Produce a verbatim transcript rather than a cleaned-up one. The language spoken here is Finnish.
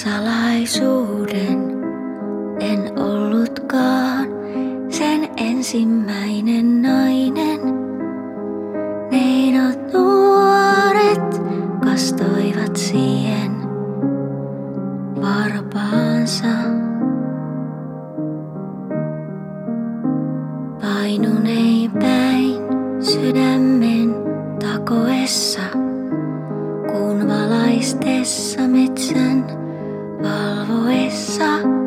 salaisuuden. En ollutkaan sen ensimmäinen nainen. Neidot nuoret kastoivat siihen varpaansa. Painunein päin sydämen takoessa, kuun valaistessa metsän valvoessa.